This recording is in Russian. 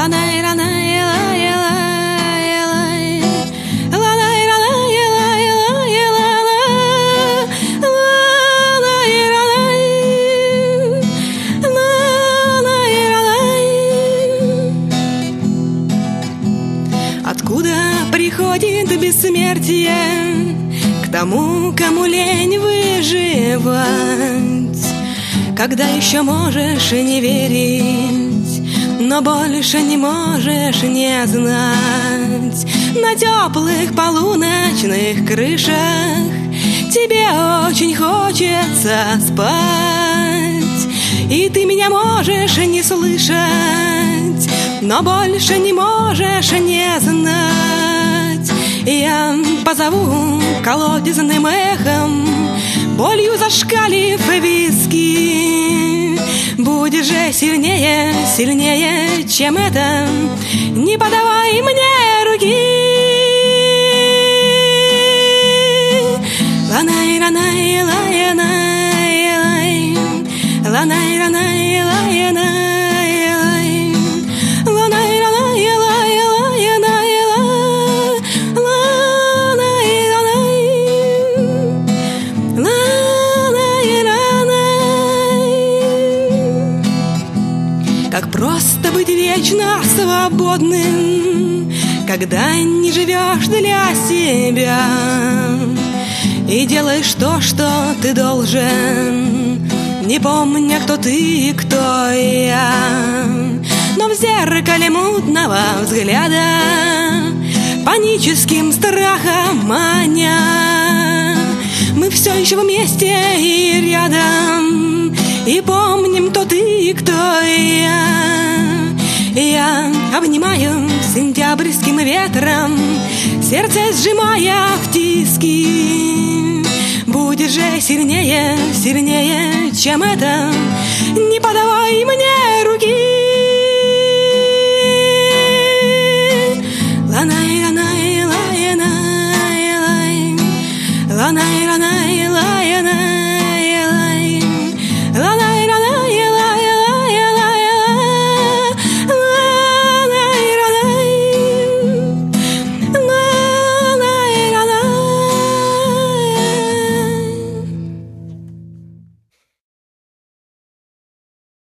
Откуда приходит бессмертие к тому, кому лень выживать? Когда еще можешь не верить, но больше не можешь не знать. На теплых полуночных крышах тебе очень хочется спать, и ты меня можешь не слышать, но больше не можешь не знать. Я позову колодезным эхом, болью зашкалив виски. Будешь же сильнее, сильнее, чем это, не подавай мне руки. Ланай, ланай, лай, лай, лай. Ланай, ланай, лай, лай, лай. Ланай, ланай, лай, лай, лай, лай. Ланай, ланай. Ланай, ланай. Как просто быть вечно свободным, когда не живешь для себя и делаешь то, что ты должен, не помня, кто ты и кто я. Но в зеркале мутного взгляда, паническим страхом маня, мы все еще вместе и рядом, и помним, кто ты и кто я. Я обнимаю сентябрьским ветром, сердце сжимая в тиски. Будешь же сильнее, сильнее, чем это, не подавай мне руки. Ланай, ланай, лай, лай, лай. Ланай, ланай.